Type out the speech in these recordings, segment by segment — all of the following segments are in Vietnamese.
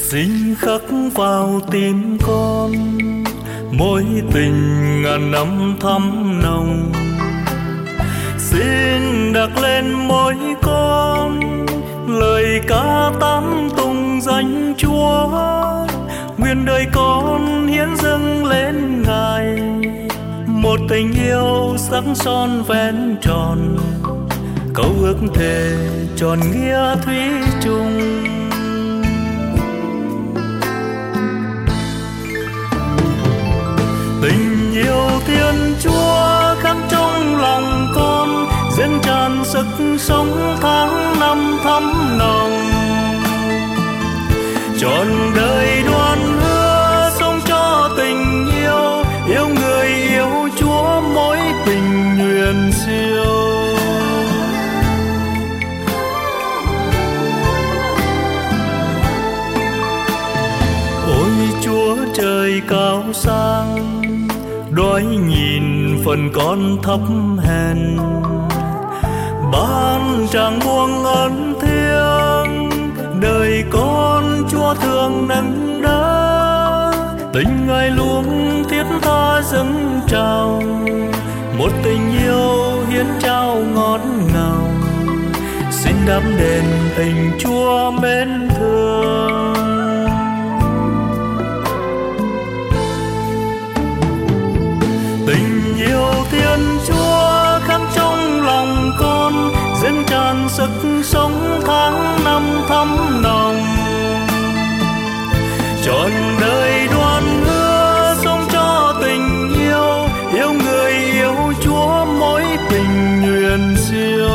Xin khắc vào tim con mối tình ngàn năm thắm nồng. Xin đặt lên môi con lời ca tán tụng danh Chúa. Nguyện đời con hiến dâng lên Ngài một tình yêu sắc son ven tròn, câu ước thề tròn nghĩa thủy chung. Tình yêu Thiên Chúa khắc trong lòng con, dâng tràn sức sống tháng năm thắm nồng. Trọn đời đoan hứa sống cho tình yêu, yêu người yêu Chúa mỗi tình nguyện siêu. Ôi Chúa trời cao sang, đói nhìn phần con thấp hèn, ban tràng buông ân thiêng đời con Chúa thương nâng đỡ. Tình Ngài luôn thiết tha dâng trào, một tình yêu hiến trao ngọt ngào. Xin đáp đền tình Chúa mến thương. Tình yêu Thiên Chúa khắc trong lòng con, dâng tràn sức sống tháng năm thắm nồng. Trọn đời đoan hứa sống cho tình yêu, yêu người yêu Chúa mỗi tình nguyện siêu.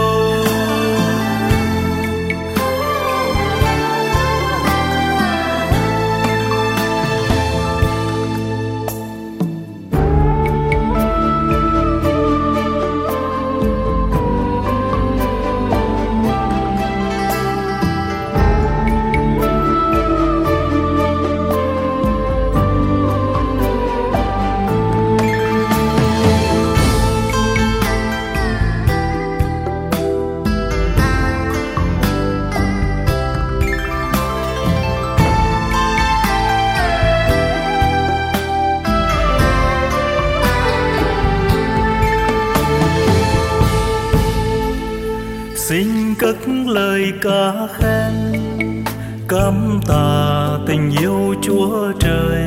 Xin cất lời ca khen cảm tạ tình yêu Chúa trời,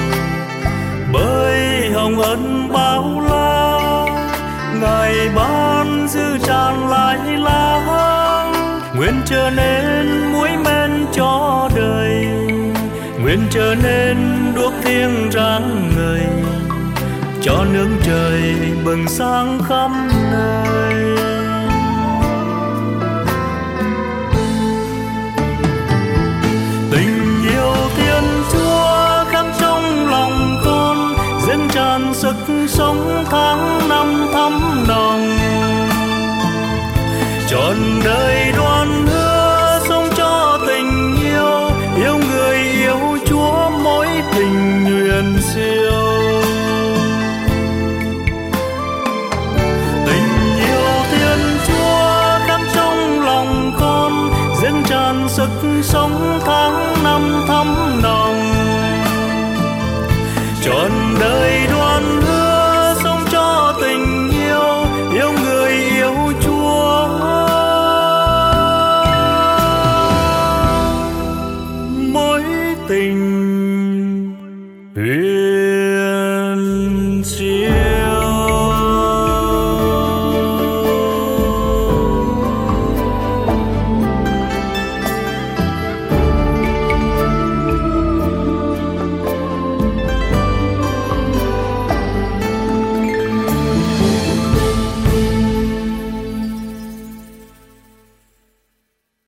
bởi hồng ân bao la Ngài ban dư tràn lại lãng. Nguyện trở nên muối men cho đời, nguyện trở nên đuốc thiêng rạng ngời, cho nương trời bừng sáng khắp nơi. Dâng tràn sức sống tháng năm thắm nồng. Trọn đời đoan hứa sống cho tình yêu, yêu người yêu Chúa mỗi tình nguyện siêu. Tình yêu Thiên Chúa khắc trong lòng con, dâng tràn sức sống tháng năm thắm